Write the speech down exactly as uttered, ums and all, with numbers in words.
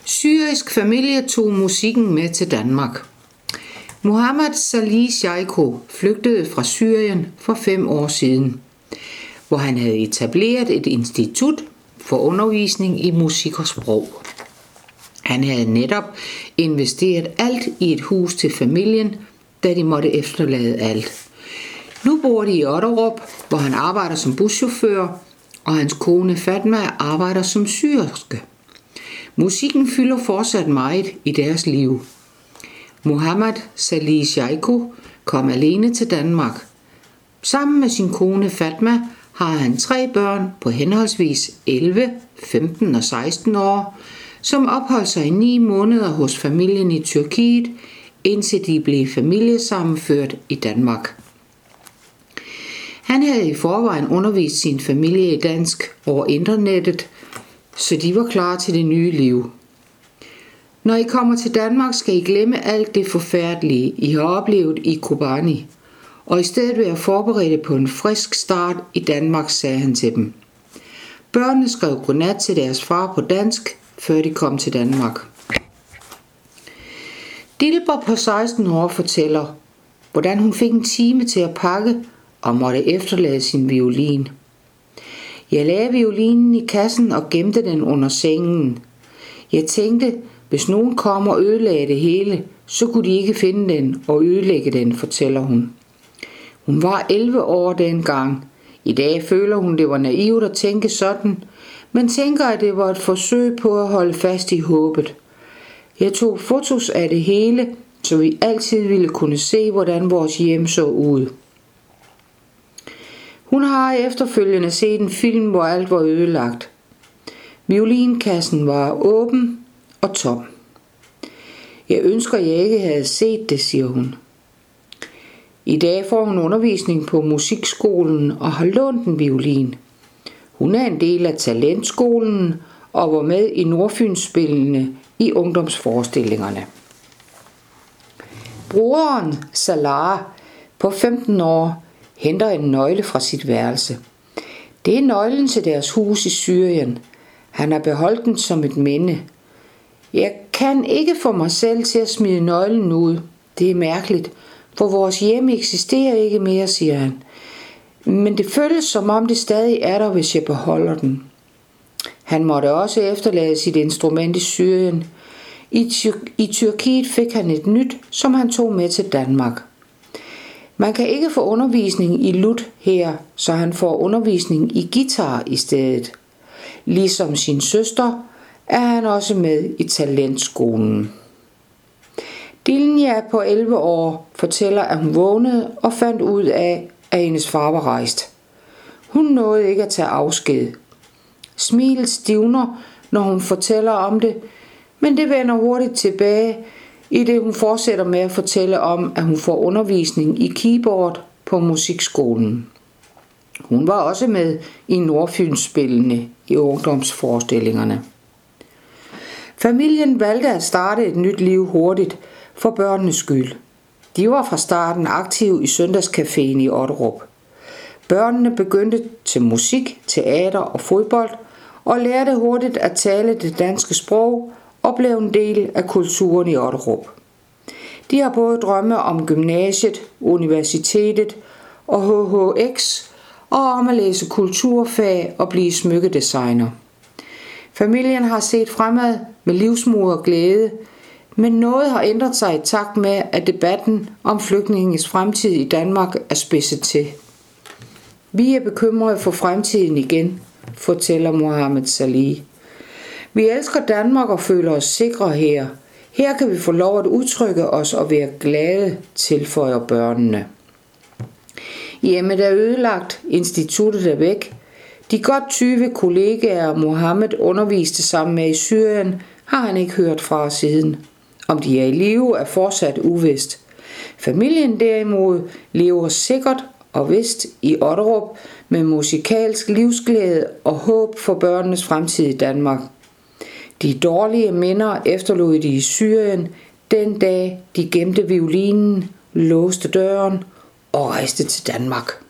Syrisk familie tog musikken med til Danmark. Mohammed Salih Sheiko flygtede fra Syrien for fem år siden, hvor han havde etableret et institut for undervisning i musik og sprog. Han havde netop investeret alt i et hus til familien, da de måtte efterlade alt. Nu bor de i Otterup, hvor han arbejder som buschauffør, og hans kone Fatma arbejder som syrske. Musikken fylder fortsat meget i deres liv. Mohammed Salih Sheiko kom alene til Danmark. Sammen med sin kone Fatma har han tre børn på henholdsvis elleve, femten og seksten år, som opholdt sig i ni måneder hos familien i Tyrkiet, indtil de blev familiesammenført i Danmark. Han havde i forvejen undervist sin familie i dansk over internettet, så de var klar til det nye liv. Når I kommer til Danmark, skal I glemme alt det forfærdelige, I har oplevet i Kobani, og i stedet være forberedte på en frisk start i Danmark, sagde han til dem. Børnene skrev godnat til deres far på dansk, før de kom til Danmark. Dilber på seksten år fortæller, hvordan hun fik en time til at pakke og måtte efterlade sin violin. Jeg lagde violinen i kassen og gemte den under sengen. Jeg tænkte, hvis nogen kom og ødelagde det hele, så kunne de ikke finde den og ødelægge den, fortæller hun. Hun var elleve år dengang. I dag føler hun, det var naivt at tænke sådan, men tænker, at det var et forsøg på at holde fast i håbet. Jeg tog fotos af det hele, så vi altid ville kunne se, hvordan vores hjem så ud. Hun har efterfølgende set en film, hvor alt var ødelagt. Violinkassen var åben og tom. Jeg ønsker, jeg ikke havde set det, siger hun. I dag får hun undervisning på musikskolen og har lånt en violin. Hun er en del af talentskolen og var med i Nordfynsspillene i ungdomsforestillingerne. Broderen Salah på femten år henter en nøgle fra sit værelse. Det er nøglen til deres hus i Syrien. Han har beholdt den som et minde. Jeg kan ikke få mig selv til at smide nøglen ud. Det er mærkeligt, for vores hjem eksisterer ikke mere, siger han. Men det føles som om det stadig er der, hvis jeg beholder den. Han måtte også efterlade sit instrument i Syrien. I, Tyr- I Tyrkiet fik han et nyt, som han tog med til Danmark. Man kan ikke få undervisning i lut her, så han får undervisning i guitar i stedet. Ligesom sin søster er han også med i talentskolen. Dilja på elleve år fortæller, at hun vågnede og fandt ud af, at hendes far var rejst. Hun nåede ikke at tage afsked. Smilet stivner, når hun fortæller om det, men det vender hurtigt tilbage, i det hun fortsætter med at fortælle om, at hun får undervisning i keyboard på musikskolen. Hun var også med i Nordfynsspillene i ungdomsforestillingerne. Familien valgte at starte et nyt liv hurtigt for børnenes skyld. De var fra starten aktive i søndagscaféen i Otterup. Børnene begyndte til musik, teater og fodbold og lærte hurtigt at tale det danske sprog og blev en del af kulturen i Otterup. De har både drømme om gymnasiet, universitetet og H H X og om at læse kulturfag og blive smykkedesigner. Familien har set fremad med livsmod og glæde, men noget har ændret sig i takt med, at debatten om flygtninges fremtid i Danmark er spidset til. Vi er bekymrede for fremtiden igen, fortæller Mohammed Salih. Vi elsker Danmark og føler os sikre her. Her kan vi få lov at udtrykke os og være glade, tilføjer børnene. Hjemmet er ødelagt, instituttet er væk. De godt tyve kollegaer Mohammed underviste sammen med i Syrien har han ikke hørt fra siden. Om de er i live er fortsat uvist. Familien derimod lever sikkert og vist i Otterup med musikalsk livsglæde og håb for børnenes fremtid i Danmark. De dårlige minder efterlod de i Syrien den dag de gemte violinen, låste døren og rejste til Danmark.